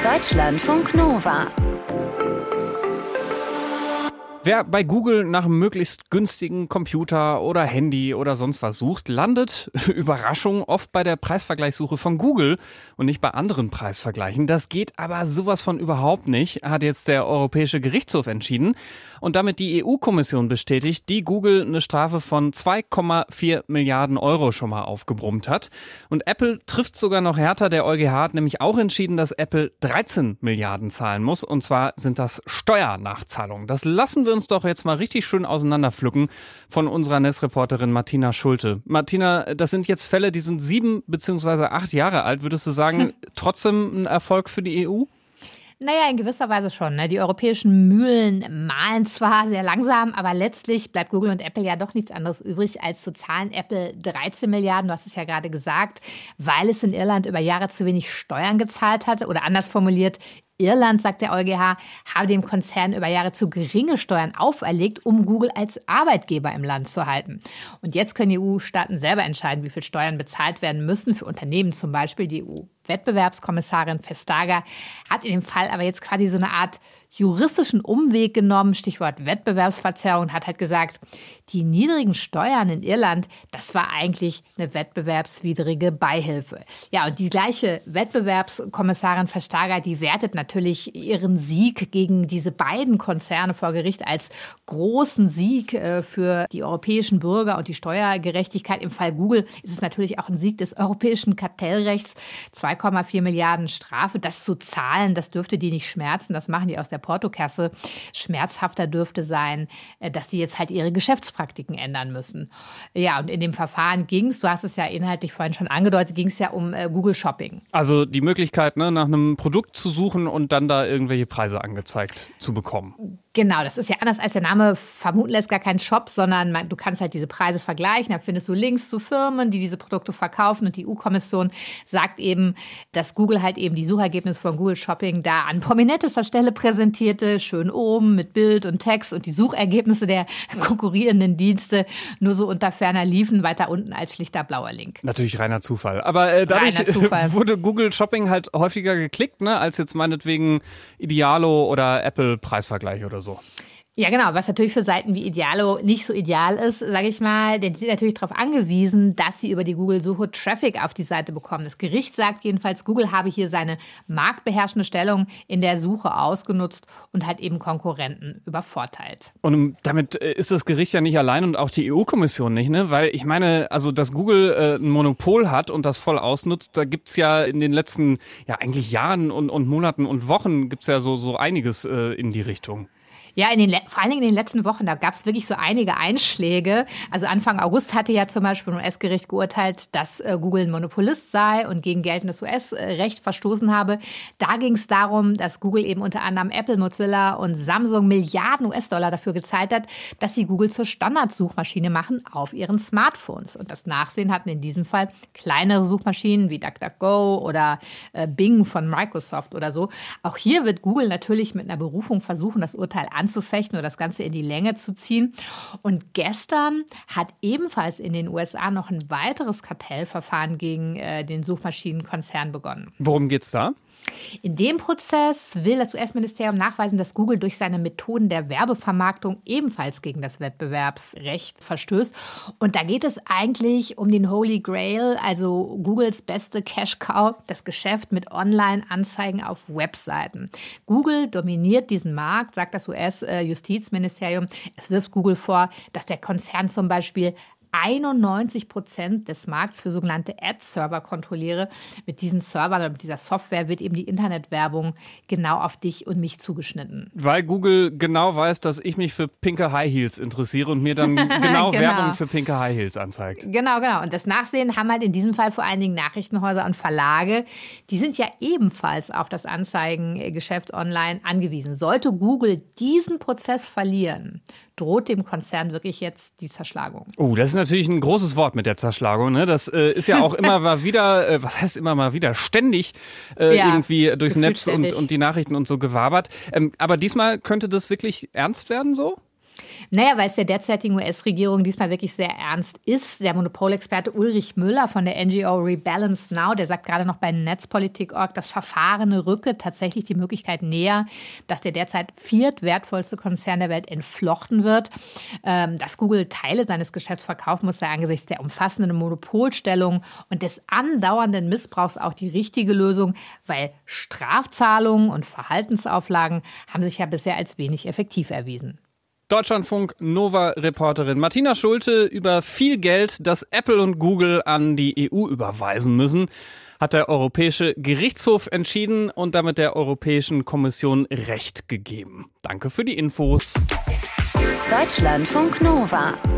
Deutschlandfunk Nova. Wer bei Google nach einem möglichst günstigen Computer oder Handy oder sonst was sucht, landet, Überraschung, oft bei der Preisvergleichssuche von Google und nicht bei anderen Preisvergleichen. Das geht aber sowas von überhaupt nicht, hat jetzt der Europäische Gerichtshof entschieden und damit die EU-Kommission bestätigt, die Google eine Strafe von 2,4 Milliarden Euro schon mal aufgebrummt hat. Und Apple trifft sogar noch härter. Der EuGH hat nämlich auch entschieden, dass Apple 13 Milliarden zahlen muss. Und zwar sind das Steuernachzahlungen. Das lassen wir uns doch jetzt mal richtig schön auseinanderpflücken von unserer NES-Reporterin Martina Schulte. Martina, das sind jetzt Fälle, die sind 7 bzw. 8 Jahre alt. Würdest du sagen, trotzdem ein Erfolg für die EU? Naja, in gewisser Weise schon. Ne? Die europäischen Mühlen mahlen zwar sehr langsam, aber letztlich bleibt Google und Apple ja doch nichts anderes übrig, als zu zahlen. Apple 13 Milliarden, du hast es ja gerade gesagt, weil es in Irland über Jahre zu wenig Steuern gezahlt hatte. Oder anders formuliert, Irland, sagt der EuGH, habe dem Konzern über Jahre zu geringe Steuern auferlegt, um Google als Arbeitgeber im Land zu halten. Und jetzt können die EU-Staaten selber entscheiden, wie viel Steuern bezahlt werden müssen, für Unternehmen zum Beispiel. Die EU-Wettbewerbskommissarin Vestager hat in dem Fall aber jetzt quasi so eine Art juristischen Umweg genommen, Stichwort Wettbewerbsverzerrung, und hat halt gesagt, die niedrigen Steuern in Irland, das war eigentlich eine wettbewerbswidrige Beihilfe. Ja, und die gleiche Wettbewerbskommissarin Vestager, die wertet natürlich ihren Sieg gegen diese beiden Konzerne vor Gericht als großen Sieg für die europäischen Bürger und die Steuergerechtigkeit. Im Fall Google ist es natürlich auch ein Sieg des europäischen Kartellrechts. 2,4 Milliarden Strafe, das zu zahlen, das dürfte die nicht schmerzen, das machen die aus der Portokasse. Schmerzhafter dürfte sein, dass die jetzt halt ihre Geschäftspraktiken ändern müssen. Ja, und in dem Verfahren ging es, du hast es ja inhaltlich vorhin schon angedeutet, ging es ja um Google Shopping. Also die Möglichkeit, nach einem Produkt zu suchen und dann da irgendwelche Preise angezeigt zu bekommen. Genau, das ist ja anders als der Name vermuten lässt, gar kein Shop, sondern du kannst halt diese Preise vergleichen. Da findest du Links zu Firmen, die diese Produkte verkaufen. Und die EU-Kommission sagt eben, dass Google halt eben die Suchergebnisse von Google Shopping da an prominentester Stelle präsentierte, schön oben mit Bild und Text, und die Suchergebnisse der konkurrierenden Dienste nur so unter ferner liefen, weiter unten als schlichter blauer Link. Natürlich reiner Zufall. Aber dadurch wurde Google Shopping halt häufiger geklickt, als jetzt meinetwegen Idealo oder Apple Preisvergleich oder so. Ja, genau, was natürlich für Seiten wie Idealo nicht so ideal ist, sage ich mal, denn sie sind natürlich darauf angewiesen, dass sie über die Google-Suche Traffic auf die Seite bekommen. Das Gericht sagt jedenfalls, Google habe hier seine marktbeherrschende Stellung in der Suche ausgenutzt und hat eben Konkurrenten übervorteilt. Und damit ist das Gericht ja nicht allein und auch die EU-Kommission nicht, ne? Weil ich meine, also dass Google ein Monopol hat und das voll ausnutzt, da gibt's ja in den letzten, eigentlich Jahren und Monaten und Wochen gibt's ja so einiges in die Richtung. Ja, vor allen Dingen in den letzten Wochen, da gab es wirklich so einige Einschläge. Also Anfang August hatte ja zum Beispiel ein US-Gericht geurteilt, dass Google ein Monopolist sei und gegen geltendes US-Recht verstoßen habe. Da ging es darum, dass Google eben unter anderem Apple, Mozilla und Samsung Milliarden US-Dollar dafür gezahlt hat, dass sie Google zur Standardsuchmaschine machen auf ihren Smartphones. Und das Nachsehen hatten in diesem Fall kleinere Suchmaschinen wie DuckDuckGo oder Bing von Microsoft oder so. Auch hier wird Google natürlich mit einer Berufung versuchen, das Urteil anzufechten oder das Ganze in die Länge zu ziehen. Und gestern hat ebenfalls in den USA noch ein weiteres Kartellverfahren gegen den Suchmaschinenkonzern begonnen. Worum geht's da? In dem Prozess will das US-Ministerium nachweisen, dass Google durch seine Methoden der Werbevermarktung ebenfalls gegen das Wettbewerbsrecht verstößt. Und da geht es eigentlich um den Holy Grail, also Googles beste Cash-Cow, das Geschäft mit Online-Anzeigen auf Webseiten. Google dominiert diesen Markt, sagt das US-Justizministerium. Es wirft Google vor, dass der Konzern zum Beispiel 91% des Markts für sogenannte Ad-Server kontrolliere. Mit diesen Servern oder mit dieser Software wird eben die Internetwerbung genau auf dich und mich zugeschnitten. Weil Google genau weiß, dass ich mich für pinke High Heels interessiere und mir dann genau Werbung für pinke High Heels anzeigt. Genau. Und das Nachsehen haben halt in diesem Fall vor allen Dingen Nachrichtenhäuser und Verlage. Die sind ja ebenfalls auf das Anzeigengeschäft online angewiesen. Sollte Google diesen Prozess verlieren, droht dem Konzern wirklich jetzt die Zerschlagung. Oh, das ist natürlich ein großes Wort mit der Zerschlagung. Ne? Das ist ja auch immer mal wieder, was heißt immer mal wieder, ständig irgendwie durchs Netz und die Nachrichten und so gewabert. Aber diesmal könnte das wirklich ernst werden so? Naja, weil es der derzeitigen US-Regierung diesmal wirklich sehr ernst ist. Der Monopolexperte Ulrich Müller von der NGO Rebalance Now, der sagt gerade noch bei Netzpolitik.org, das Verfahren rücke tatsächlich die Möglichkeit näher, dass der derzeit viertwertvollste Konzern der Welt entflochten wird. Dass Google Teile seines Geschäfts verkaufen muss, sei angesichts der umfassenden Monopolstellung und des andauernden Missbrauchs auch die richtige Lösung, weil Strafzahlungen und Verhaltensauflagen haben sich ja bisher als wenig effektiv erwiesen. Deutschlandfunk Nova-Reporterin Martina Schulte über viel Geld, das Apple und Google an die EU überweisen müssen, hat der Europäische Gerichtshof entschieden und damit der Europäischen Kommission Recht gegeben. Danke für die Infos. Deutschlandfunk Nova.